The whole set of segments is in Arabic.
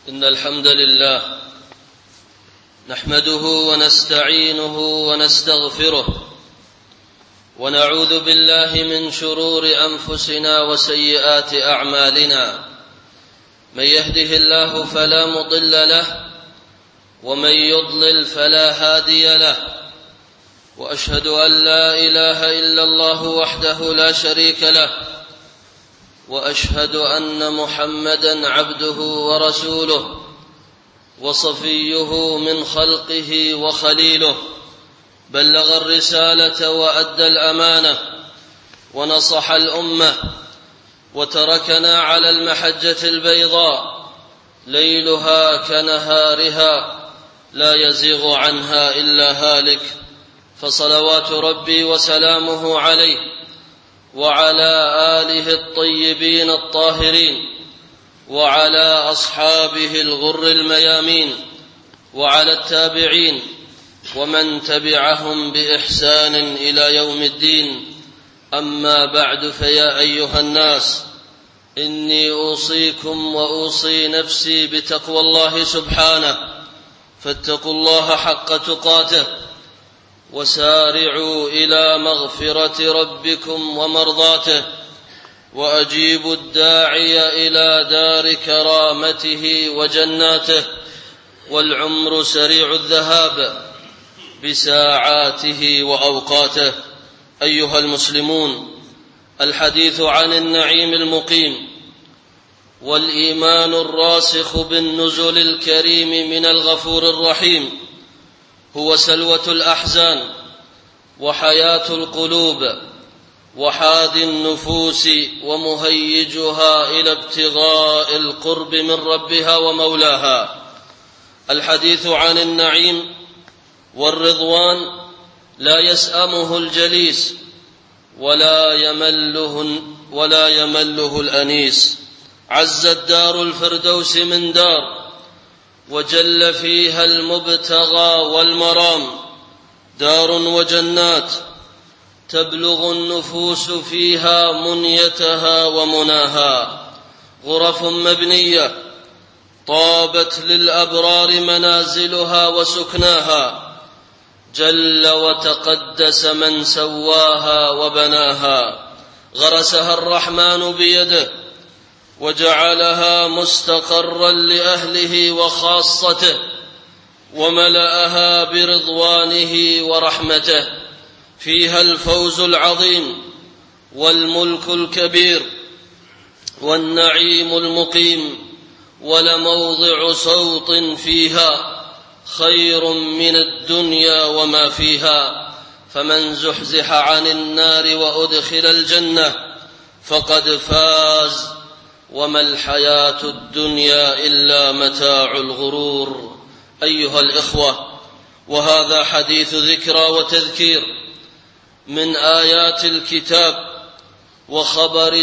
إن الحمد لله نحمده ونستعينه ونستغفره ونعوذ بالله من شرور أنفسنا وسيئات أعمالنا. من يهده الله فلا مضل له ومن يضلل فلا هادي له، وأشهد أن لا إله إلا الله وحده لا شريك له، وأشهد أن محمدًا عبده ورسوله وصفيه من خلقه وخليله، بلغ الرسالة وأدى الأمانة ونصح الأمة، وتركنا على المحجة البيضاء ليلها كنهارها لا يزيغ عنها إلا هالك، فصلوات ربي وسلامه عليه وعلى آله الطيبين الطاهرين وعلى أصحابه الغر الميامين وعلى التابعين ومن تبعهم بإحسان إلى يوم الدين. أما بعد، فيا أيها الناس، إني أوصيكم وأوصي نفسي بتقوى الله سبحانه، فاتقوا الله حق تقاته وسارعوا إلى مغفرة ربكم ومرضاته، وأجيبوا الداعي إلى دار كرامته وجناته، والعمر سريع الذهاب بساعاته وأوقاته. أيها المسلمون، الحديث عن النعيم المقيم والإيمان الراسخ بالنزل الكريم من الغفور الرحيم هو سلوة الأحزان وحياة القلوب وحاذي النفوس ومهيجها إلى ابتغاء القرب من ربها ومولاها. الحديث عن النعيم والرضوان لا يسأمه الجليس ولا يمله الأنيس. عزت دار الفردوس من دار، وجل فيها المبتغى والمرام، دار وجنات تبلغ النفوس فيها منيتها ومناها، غرف مبنية طابت للأبرار منازلها وسكناها، جل وتقدس من سواها وبناها، غرسها الرحمن بيده وجعلها مستقرا لأهله وخاصته، وملأها برضوانه ورحمته، فيها الفوز العظيم والملك الكبير والنعيم المقيم، ولموضع صوت فيها خير من الدنيا وما فيها. فمن زحزح عن النار وأدخل الجنة فقد فاز، وما الحياة الدنيا إلا متاع الغرور. أيها الإخوة، وهذا حديث ذكرى وتذكير من آيات الكتاب وخبر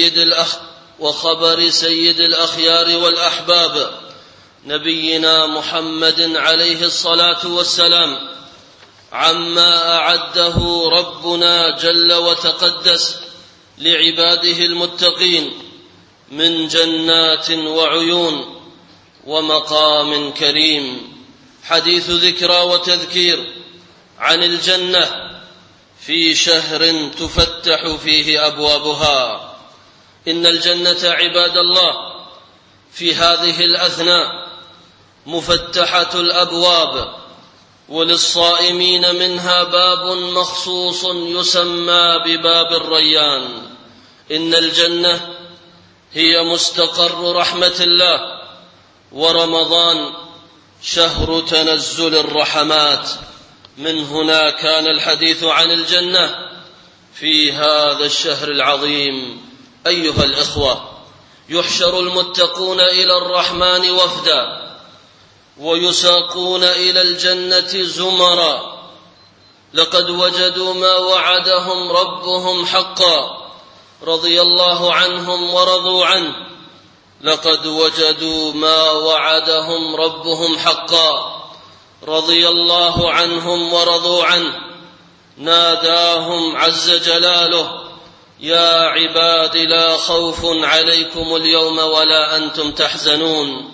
سيد الأخيار والأحباب نبينا محمد عليه الصلاة والسلام، عما أعده ربنا جل وتقدس لعباده المتقين من جنات وعيون ومقام كريم. حديث ذكرى وتذكير عن الجنة في شهر تفتح فيه أبوابها. إن الجنة عباد الله في هذه الأثناء مفتحة الأبواب، وللصائمين منها باب مخصوص يسمى بباب الريان. إن الجنة هي مستقر رحمة الله، ورمضان شهر تنزل الرحمات. من هنا كان الحديث عن الجنة في هذا الشهر العظيم. أيها الإخوة، يحشر المتقون إلى الرحمن وفدا، ويساقون إلى الجنة زمرا، لقد وجدوا ما وعدهم ربهم حقا، رضي الله عنهم ورضوا عنه. لقد وجدوا ما وعدهم ربهم حقا، رضي الله عنهم ورضوا عنه. ناداهم عز جلاله: يا عباد لا خوف عليكم اليوم ولا أنتم تحزنون.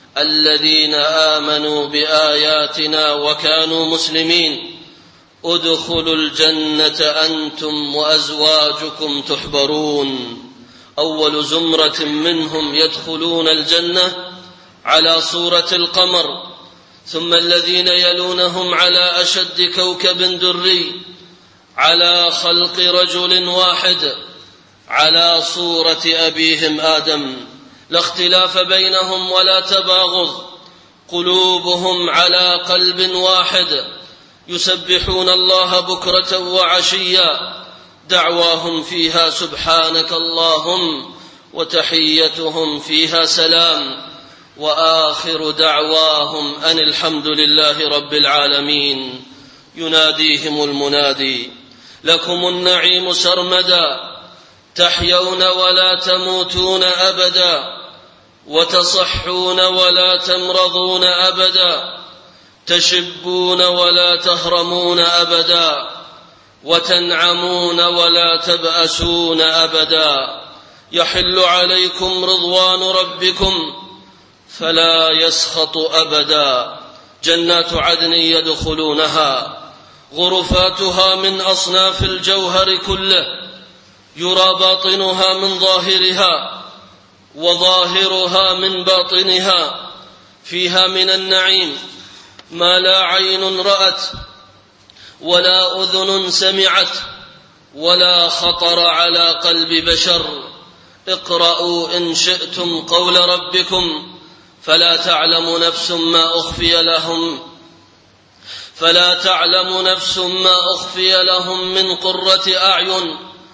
الذين آمنوا بآياتنا وكانوا مسلمين ادخلوا الجنة أنتم وأزواجكم تحبرون. أول زمرة منهم يدخلون الجنة على صورة القمر، ثم الذين يلونهم على أشد كوكب دري على خلق رجل واحد على صورة أبيهم آدم، لا اختلاف بينهم ولا تباغض، قلوبهم على قلب واحد، يسبحون الله بكرة وعشيا، دعواهم فيها سبحانك اللهم وتحيتهم فيها سلام، وآخر دعواهم أن الحمد لله رب العالمين. يناديهم المنادي لكم النعيم سرمدا، تحيون ولا تموتون أبدا، وتصحون ولا تمرضون أبدا، تشبون ولا تهرمون أبدا، وتنعمون ولا تبأسون أبدا. يحل عليكم رضوان ربكم فلا يسخط أبدا. جنات عدن يدخلونها، غرفاتها من أصناف الجوهر كله، يرى باطنها من ظاهرها وظاهرها من باطنها، فيها من النعيم ما لا عين رأت ولا أذن سمعت ولا خطر على قلب بشر. اقرأوا إن شئتم قول ربكم فلا تعلم نفس ما أخفي لهم من قرة أعين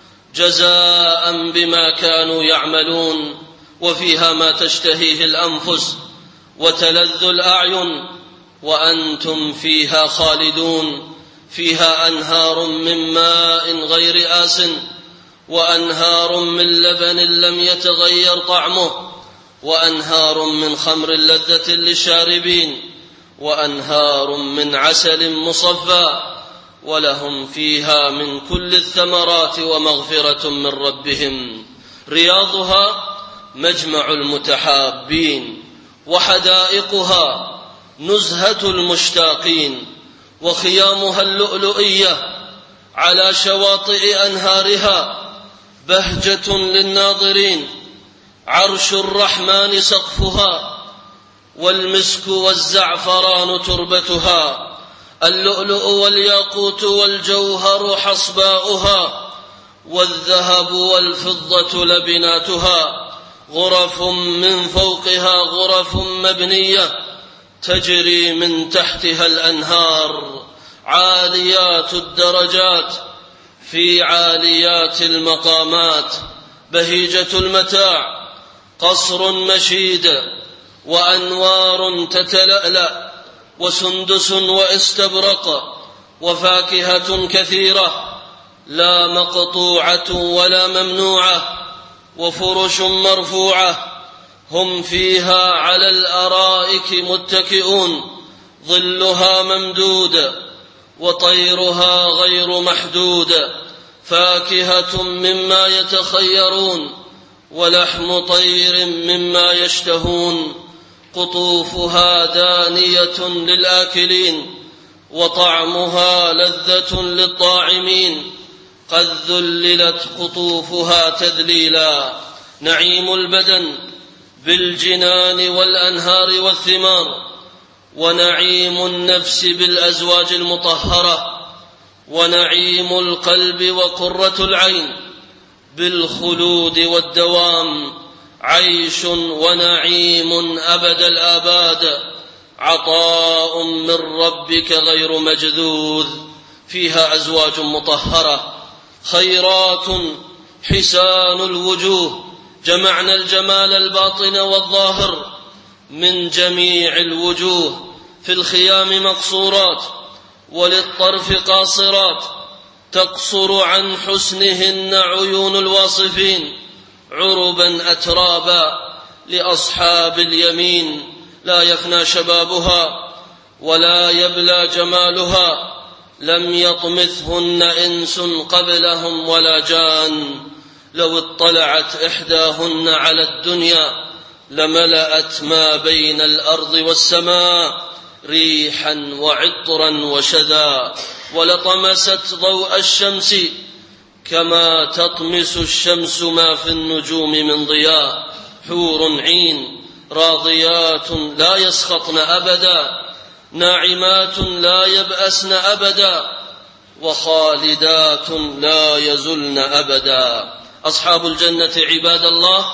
جزاء بما كانوا يعملون. وفيها ما تشتهيه الأنفس وتلذ الأعين وأنتم فيها خالدون. فيها أنهار من ماء غير آسن، وأنهار من لبن لم يتغير طعمه، وأنهار من خمر لذة للشاربين، وأنهار من عسل مصفى، ولهم فيها من كل الثمرات ومغفرة من ربهم. رياضها مجمع المتحابين، وحدائقها نزهة المشتاقين، وخيامها اللؤلؤية على شواطئ أنهارها بهجة للناظرين. عرش الرحمن سقفها، والمسك والزعفران تربتها، اللؤلؤ والياقوت والجوهر حصباؤها، والذهب والفضة لبناتها. غرف من فوقها غرف مبنية تجري من تحتها الأنهار، عاليات الدرجات في عاليات المقامات، بهيجة المتاع، قصر مشيد وأنوار تتلألأ، وسندس واستبرق، وفاكهة كثيرة لا مقطوعة ولا ممنوعة، وفرش مرفوعة. هم فيها على الأرائك متكئون، ظلها ممدود وطيرها غير محدود، فاكهة مما يتخيرون ولحم طير مما يشتهون. قطوفها دانية للآكلين، وطعمها لذة للطاعمين. قد ذللت قطوفها تذليلا. نعيم البدن بالجنان والأنهار والثمار، ونعيم النفس بالأزواج المطهرة، ونعيم القلب وقرة العين بالخلود والدوام. عيش ونعيم أبد الآباد، عطاء من ربك غير مجذوذ. فيها أزواج مطهرة خيرات حسان الوجوه، جمعنا الجمال الباطن والظاهر من جميع الوجوه. في الخيام مقصورات وللطرف قاصرات، تقصر عن حسنهن عيون الواصفين، عربا أترابا لأصحاب اليمين. لا يفنى شبابها ولا يبلى جمالها، لم يطمثهن إنس قبلهم ولا جان. لو اطلعت إحداهن على الدنيا لملأت ما بين الأرض والسماء ريحا وعطرا وشذا، ولطمست ضوء الشمس كما تطمس الشمس ما في النجوم من ضياء. حور عين راضيات لا يسخطن أبدا، ناعمات لا يبأسن أبدا، وخالدات لا يزلن أبدا. أصحاب الجنة عباد الله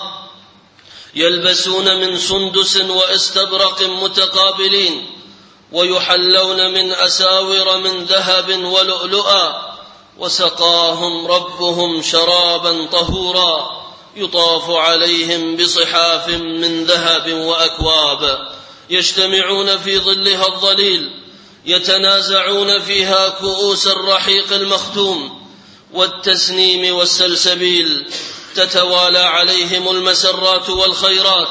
يلبسون من سندس واستبرق متقابلين، ويحلون من أساور من ذهب ولؤلؤا، وسقاهم ربهم شرابا طهورا، يطاف عليهم بصحاف من ذهب وأكواب، يجتمعون في ظلها الظليل، يتنازعون فيها كؤوس الرحيق المختوم والتسنيم والسلسبيل، تتوالى عليهم المسرات والخيرات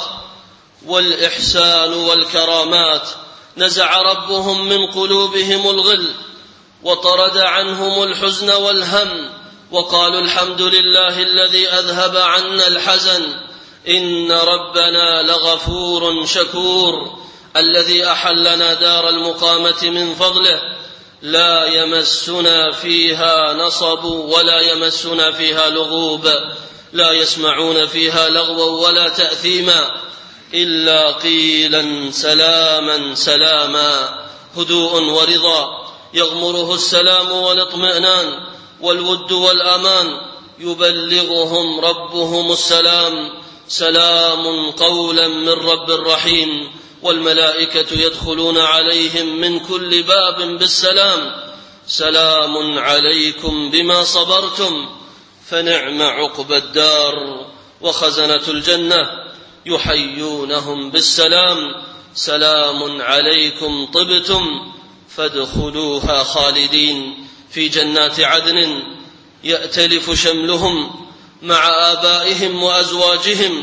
والإحسان والكرامات. نزع ربهم من قلوبهم الغل، وطرد عنهم الحزن والهم، وقالوا الحمد لله الذي أذهب عنا الحزن، إن ربنا لغفور شكور، الذي أحلنا دار المقامة من فضله، لا يمسنا فيها نصب ولا يمسنا فيها لغوب، لا يسمعون فيها لغوا ولا تأثيما، إلا قيلا سلاما سلاما. هدوء ورضا يغمره السلام والاطمئنان والود والأمان، يبلغهم ربهم السلام، سلام قولا من رب رحيم. والملائكة يدخلون عليهم من كل باب بالسلام، سلام عليكم بما صبرتم فنعم عقبى الدار. وخزنة الجنة يحيونهم بالسلام، سلام عليكم طبتم فادخلوها خالدين. في جنات عدن يأتلف شملهم مع آبائهم وأزواجهم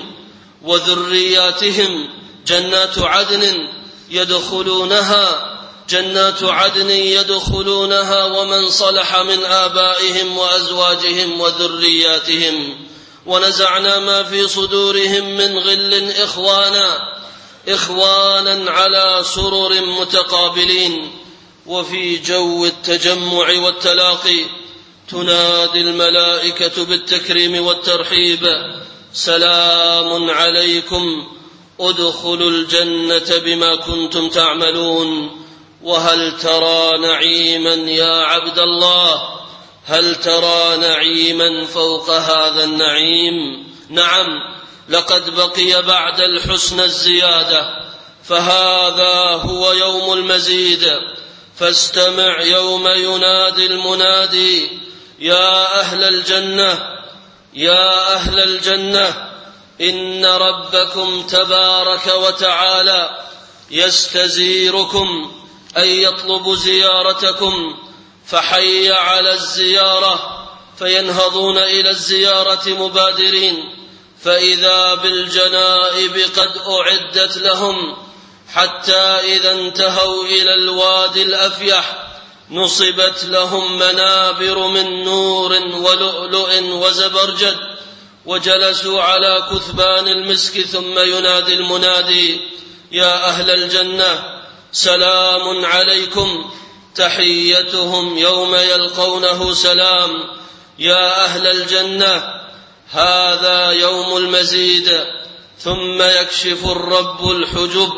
وذرياتهم، جنات عدن يدخلونها، جنات عدن يدخلونها ومن صلح من آبائهم وأزواجهم وذرياتهم، ونزعنا ما في صدورهم من غل إخوانا على سرر متقابلين. وفي جو التجمع والتلاقي تنادي الملائكة بالتكريم والترحيب، سلام عليكم ادخلوا الجنة بما كنتم تعملون. وهل ترى نعيما يا عبد الله؟ هل ترى نعيما فوق هذا النعيم؟ نعم، لقد بقي بعد الحسن الزيادة، فهذا هو يوم المزيد. فاستمع يوم ينادي المنادي، يا أهل الجنة، يا أهل الجنة، إن ربكم تبارك وتعالى يستزيركم أي يطلب زيارتكم، فحي على الزيارة، فينهضون إلى الزيارة مبادرين، فإذا بالجنائب قد أعدت لهم، حتى إذا انتهوا إلى الوادي الأفيح نصبت لهم منابر من نور ولؤلؤ وزبرجد، وجلسوا على كثبان المسك. ثم ينادي المنادي، يا أهل الجنة سلام عليكم، تحيتهم يوم يلقونه سلام. يا أهل الجنة هذا يوم المزيد. ثم يكشف الرب الحجب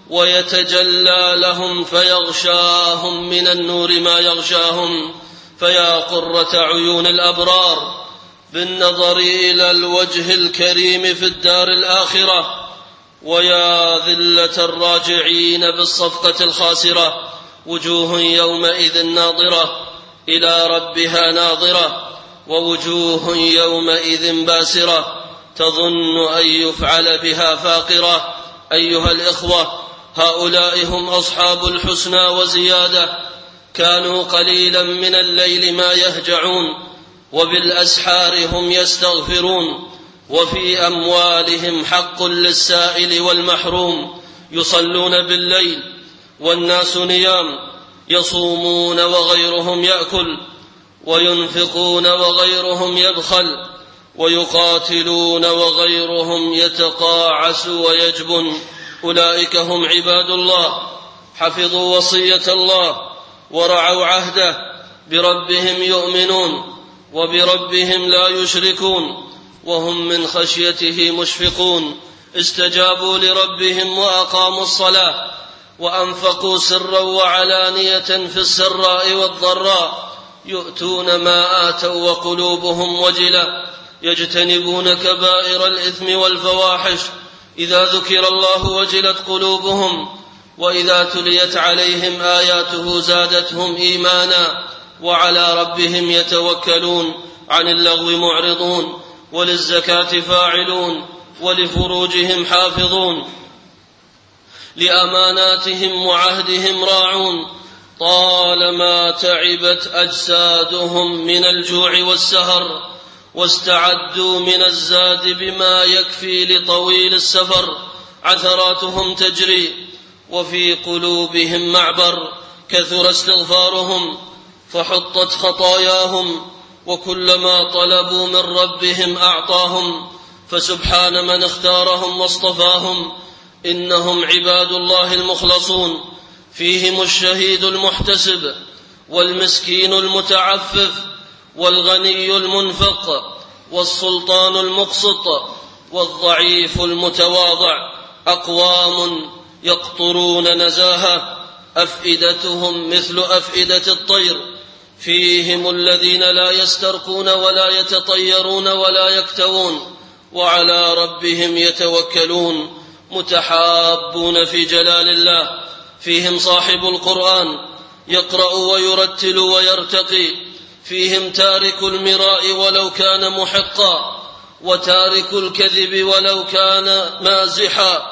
ويتجلى لهم، فيغشاهم من النور ما يغشاهم، فيا قرة عيون الأبرار بالنظر إلى الوجه الكريم في الدار الآخرة، ويا ذلة الراجعين بالصفقة الخاسرة، وجوه يومئذ ناظرة إلى ربها ناظرة، ووجوه يومئذ باسرة تظن أن يفعل بها فاقرة. أيها الإخوة، هؤلاء هم أصحاب الحسنى وزيادة، كانوا قليلا من الليل ما يهجعون، وبالأسحار هم يستغفرون، وفي أموالهم حق للسائل والمحروم، يصلون بالليل والناس نيام، يصومون وغيرهم يأكل، وينفقون وغيرهم يبخل، ويقاتلون وغيرهم يتقاعس ويجبن. أولئك هم عباد الله، حفظوا وصية الله ورعوا عهده، بربهم يؤمنون وبربهم لا يشركون، وهم من خشيته مشفقون. استجابوا لربهم وأقاموا الصلاة وأنفقوا سرا وعلانية في السراء والضراء، يؤتون ما آتوا وقلوبهم وجلة، يجتنبون كبائر الإثم والفواحش، إذا ذكر الله وجلت قلوبهم، وإذا تليت عليهم آياته زادتهم إيمانا، وعلى ربهم يتوكلون، عن اللغو معرضون، وللزكاة فاعلون، ولفروجهم حافظون، لأماناتهم وعهدهم راعون، طالما تعبت أجسادهم من الجوع والسهر، واستعدوا من الزاد بما يكفي لطويل السفر، عثراتهم تجري وفي قلوبهم معبر، كثر استغفارهم فحطت خطاياهم، وكلما طلبوا من ربهم أعطاهم، فسبحان من اختارهم واصطفاهم. إنهم عباد الله المخلصون، فيهم الشهيد المحتسب، والمسكين المتعفف، والغني المنفق، والسلطان المقسط، والضعيف المتواضع. أقوام يقطرون نزاهة، أفئدتهم مثل أفئدة الطير، فيهم الذين لا يسترقون ولا يتطيرون ولا يكتوون، وعلى ربهم يتوكلون، متحابون في جلال الله. فيهم صاحب القرآن يقرأ ويرتل ويرتقي، فيهم تارك المراء ولو كان محقا، وتارك الكذب ولو كان مازحا.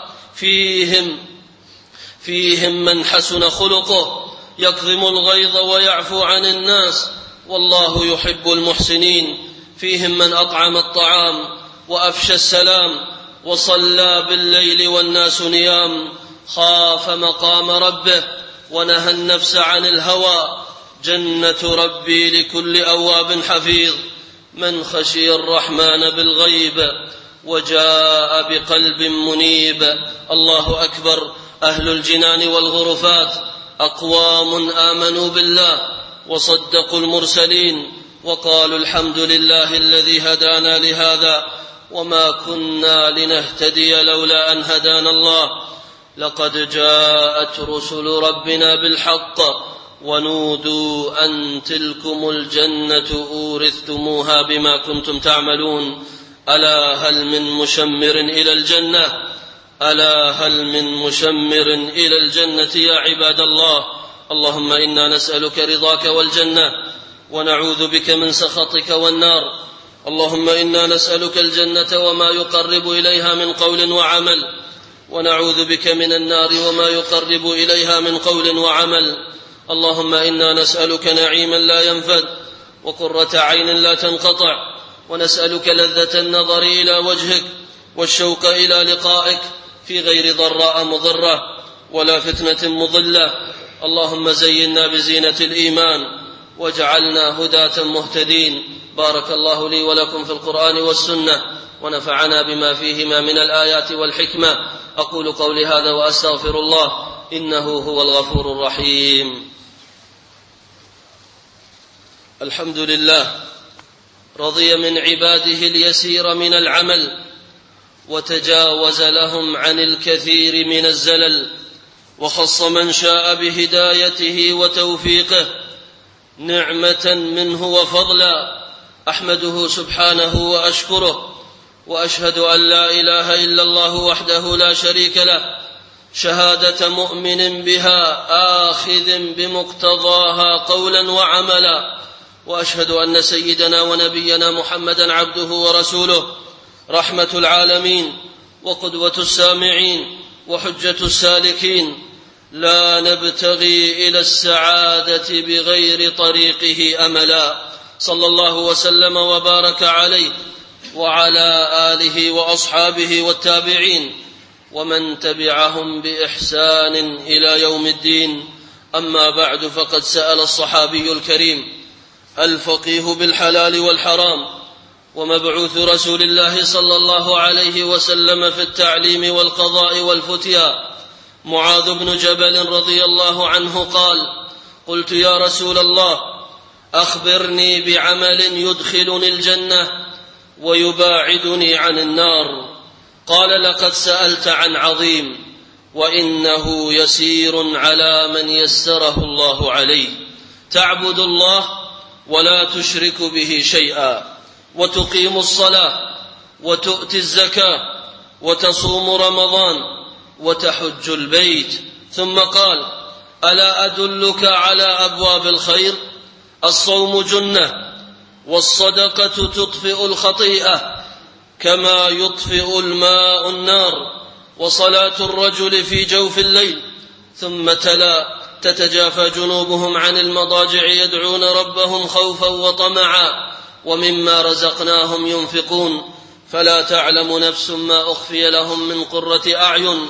فيهم من حسن خلقه، يكظم الغيظ ويعفو عن الناس، والله يحب المحسنين. فيهم من أطعم الطعام وأفشى السلام، وصلى بالليل والناس نيام، خاف مقام ربه ونهى النفس عن الهوى. جنة ربي لكل أواب حفيظ، من خشي الرحمن بالغيب وجاء بقلب منيب. الله أكبر. أهل الجنان والغرفات أقوام آمنوا بالله وصدقوا المرسلين، وقالوا الحمد لله الذي هدانا لهذا وما كنا لنهتدي لولا أن هدانا الله، لقد جاءت رسل ربنا بالحق، ونودوا أن تلكم الجنة أورثتموها بما كنتم تعملون. ألا هل من مشمر إلى الجنة؟ ألا هل من مشمر إلى الجنة يا عباد الله؟ اللهم إنا نسألك رضاك والجنة، ونعوذ بك من سخطك والنار. اللهم إنا نسألك الجنة وما يقرب إليها من قول وعمل، ونعوذ بك من النار وما يقرب إليها من قول وعمل. اللهم إنا نسألك نعيما لا ينفد، وقرة عين لا تنقطع، ونسألك لذة النظر إلى وجهك والشوق إلى لقائك في غير ضراء مضرة ولا فتنة مضلة. اللهم زينا بزينة الإيمان واجعلنا هداة مهتدين. بارك الله لي ولكم في القرآن والسنة، ونفعنا بما فيهما من الآيات والحكمة. أقول قولي هذا وأستغفر الله، إنه هو الغفور الرحيم. الحمد لله، رضي من عباده اليسير من العمل، وتجاوز لهم عن الكثير من الزلل، وخص من شاء بهدايته وتوفيقه نعمة منه وفضلا. أحمده سبحانه وأشكره، وأشهد أن لا إله إلا الله وحده لا شريك له، شهادة مؤمن بها آخذ بمقتضاها قولا وعملا. وأشهد أن سيدنا ونبينا محمدا عبده ورسوله، رحمة العالمين وقدوة السامعين وحجة السالكين، لا نبتغي إلى السعادة بغير طريقه أملا. صلى الله وسلم وبارك عليه وعلى آله وأصحابه والتابعين ومن تبعهم بإحسان إلى يوم الدين. أما بعد، فقد سأل الصحابي الكريم الفقيه بالحلال والحرام ومبعوث رسول الله صلى الله عليه وسلم في التعليم والقضاء والفتيا معاذ بن جبل رضي الله عنه قال: قلت يا رسول الله أخبرني بعمل يدخلني الجنة ويباعدني عن النار. قال: لقد سألت عن عظيم، وإنه يسير على من يسره الله عليه: تعبد الله ولا تشرك به شيئا، وتقيم الصلاة، وتؤتي الزكاة، وتصوم رمضان، وتحج البيت. ثم قال: ألا أدلك على أبواب الخير؟ الصوم جنة، والصدقة تطفئ الخطيئة كما يطفئ الماء النار، وصلاة الرجل في جوف الليل. ثم تلا: تتجافى جنوبهم عن المضاجع يدعون ربهم خوفا وطمعا ومما رزقناهم ينفقون، فلا تعلم نفس ما أخفي لهم من قرة أعين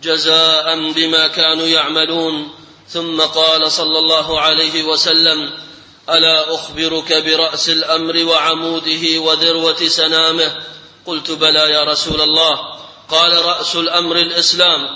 جزاء بما كانوا يعملون. ثم قال صلى الله عليه وسلم: ألا أخبرك برأس الأمر وعموده وذروة سنامه؟ قلت: بلى يا رسول الله. قال: رأس الأمر الإسلام،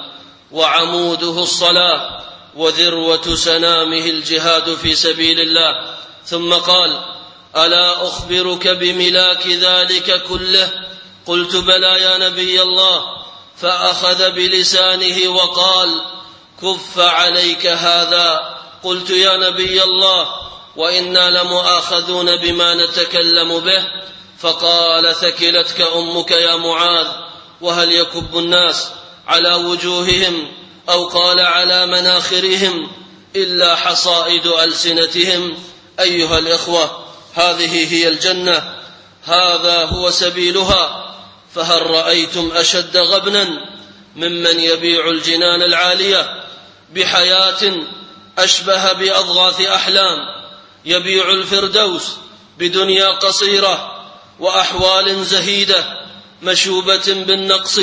وعموده الصلاة، وذروة سنامه الجهاد في سبيل الله. ثم قال: ألا أخبرك بملاك ذلك كله؟ قلت: بلى يا نبي الله. فأخذ بلسانه وقال: كف عليك هذا. قلت: يا نبي الله، وإنا لمؤاخذون بما نتكلم به. فقال: ثكلتك أمك يا معاذ. وهل يكب الناس على وجوههم أو قال على مناخرهم إلا حصائد ألسنتهم؟ أيها الإخوة، هذه هي الجنة، هذا هو سبيلها. فهل رأيتم أشد غبنا ممن يبيع الجنان العالية بحياة أشبه بأضغاث أحلام، يبيع الفردوس بدنيا قصيرة وأحوال زهيدة مشوبة بالنقص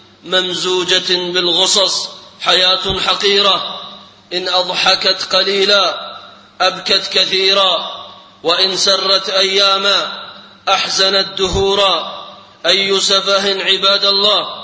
ممزوجة بالغصص، حياة حقيرة إن أضحكت قليلا أبكت كثيرا، وإن سرت أياما أحزنت دهورا. أي سفه عباد الله،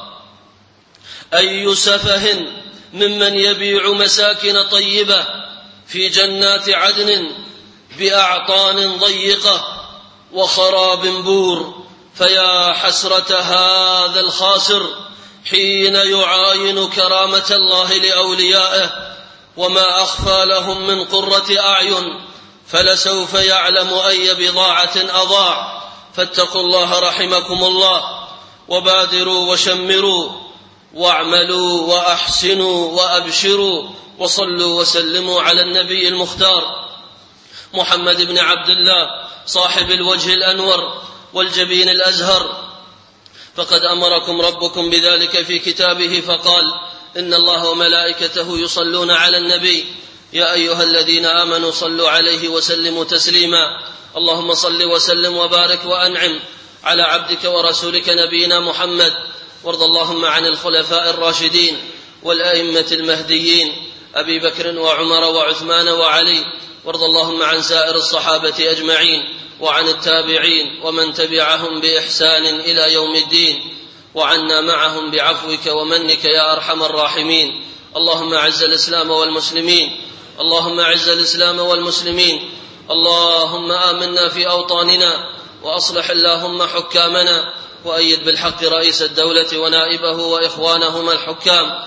أي سفه ممن يبيع مساكن طيبة في جنات عدن بأعطان ضيقة وخراب بور. فيا حسرة هذا الخاسر حين يعاين كرامة الله لأوليائه وما أخفى لهم من قرة أعين، فلسوف يعلم أي بضاعة أضاع. فاتقوا الله رحمكم الله، وبادروا وشمروا واعملوا وأحسنوا وأبشروا، وصلوا وسلموا على النبي المختار محمد بن عبد الله صاحب الوجه الأنور والجبين الأزهر. فقد أمركم ربكم بذلك في كتابه فقال: إن الله وملائكته يصلون على النبي يا أيها الذين آمنوا صلوا عليه وسلموا تسليما. اللهم صل وسلم وبارك وأنعم على عبدك ورسولك نبينا محمد، وارض اللهم عن الخلفاء الراشدين والأئمة المهديين أبي بكر وعمر وعثمان وعلي، وارض اللهم عن سائر الصحابة أجمعين وعن التابعين ومن تبعهم بإحسان إلى يوم الدين، وعنا معهم بعفوك ومنك يا أرحم الراحمين. اللهم أعز الإسلام والمسلمين، اللهم أعز الإسلام والمسلمين، اللهم آمنا في أوطاننا، وأصلح اللهم حكامنا، وأيد بالحق رئيس الدولة ونائبه وإخوانهما الحكام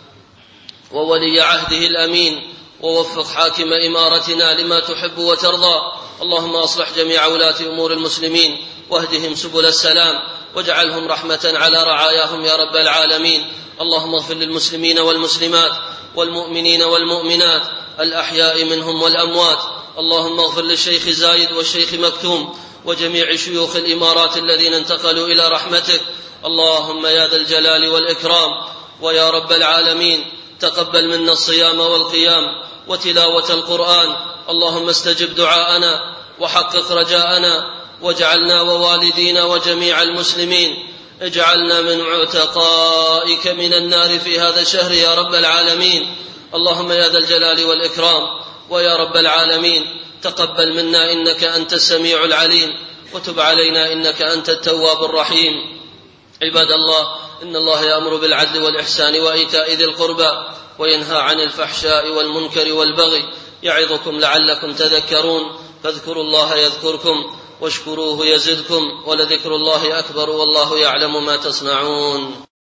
وولي عهده الأمين، ووفق حاكم إمارتنا لما تحب وترضى. اللهم أصلح جميع ولاة أمور المسلمين، واهدهم سبل السلام، واجعلهم رحمة على رعاياهم يا رب العالمين. اللهم اغفر للمسلمين والمسلمات والمؤمنين والمؤمنات الأحياء منهم والأموات. اللهم اغفر للشيخ زايد والشيخ مكتوم وجميع شيوخ الإمارات الذين انتقلوا إلى رحمتك. اللهم يا ذا الجلال والإكرام ويا رب العالمين، تقبل منا الصيام والقيام وتلاوة القرآن. اللهم استجب دعاءنا وحقق رجاءنا، واجعلنا ووالدينا وجميع المسلمين اجعلنا من عتقائك من النار في هذا الشهر يا رب العالمين. اللهم يا ذا الجلال والإكرام ويا رب العالمين، تقبل منا إنك أنت السميع العليم، وتب علينا إنك أنت التواب الرحيم. عباد الله، إن الله يأمر بالعدل والإحسان وإيتاء ذي القربى وينهى عن الفحشاء والمنكر والبغي يعظكم لعلكم تذكرون. فاذكروا الله يذكركم واشكروه يزدكم ولذكر الله أكبر والله يعلم ما تصنعون.